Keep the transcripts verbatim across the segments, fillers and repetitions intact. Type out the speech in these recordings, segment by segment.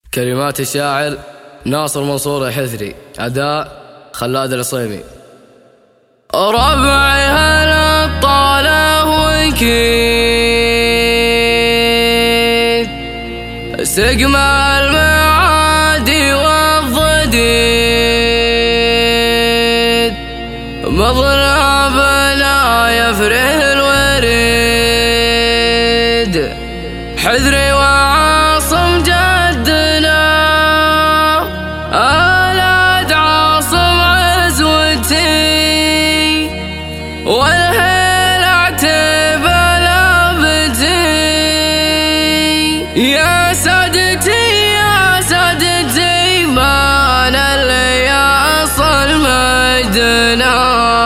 كلمات الشاعر ناصر منصور الحذري، أداء خلاد العصيمي. ربعي هلا الطالع وكيد سقم المعادي والضديد مضرب لا يفره الوريد حذري وعاصم جدنا آلات عاصم عزوتي والهيل اعتب لابتي يا سادتي يا سادتي ما انا اللي يصل مجدنا.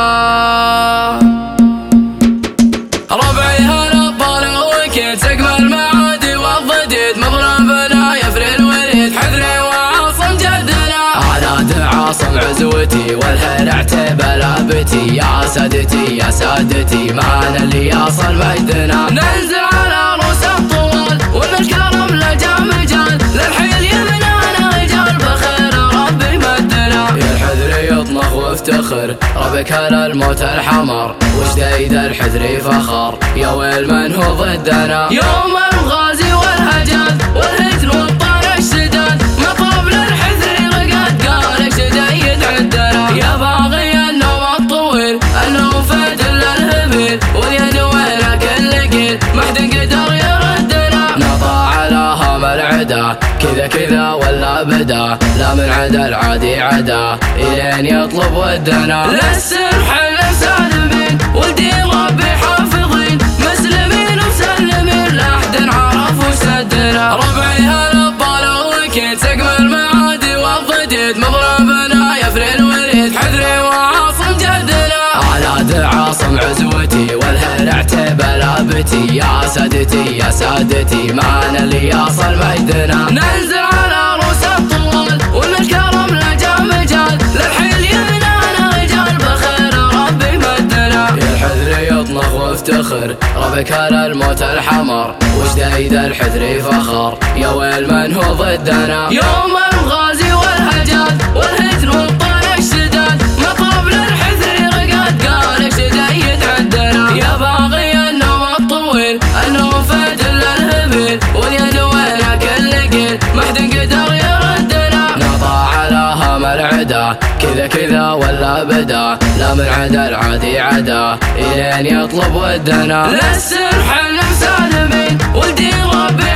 ربعي هلا طالع وكيد سقم المعادي والضديد مضرب لا يفري الوريد حذري وعاصم جدنا آلات عاصم عزوتي والهيل اعتب لابتي يا سادتي يا سادتي ما انا اللي يصل مجدنا. ننزل على رؤوس الطوال والكرم لجا مجال للحيل يمنانا رجال بخير ربي مدنا. يا الحذري يطمخ وافتخر ربك على الموت الحمر وجديد الحذري فخر يا ويل من هو ضدنا. يوم الغازي والهجان والهجن والطار الشداد مطلب للحذري رقاد قالك جديد عندنا. يا باغي النوم الطويل النوم فاد للهبيل واليد وينك اللي قيل ما حد قدر يردنا. نضع على هام العدا كذا كذا ولا بدا لا من عدا العادي عدا الين يطلب ودنا. للسمح للسالمين والدين ربي حافظين مسلمين ومسلمين لا احد عرف وسدنا. ربعي هلا الطالع وكيد سقم المعادي والضديد مضربنا يفري الوريد حذري وعاصم جدنا آلات عاصم عزوتي والهيل اعتب لابتي يا سادتي يا سادتي ما انا اللي يصل مجدنا. ننزل على رؤوس الطوال والكرم لجا مجال للحيل يمنانا رجال بخير ربي مدنا. يا الحذري يطمخ وافتخر ربك على الموت الحمر وجديد الحذري فخر يا ويل من هو ضدنا. يوم الغازي والهجان والهجن والطار الشداد مطلب للحذري رقاد قالك جديد عندنا. يا باغي النوم الطويل النوم فاد للهبيل واليد وينك اللي قيل ما حد قدر يردنا. نضع على هام العدا كذا كذا ولا بدا لا من عدا العادي عدا الين يطلب ودنا. للسمح للسالمين والدين ربي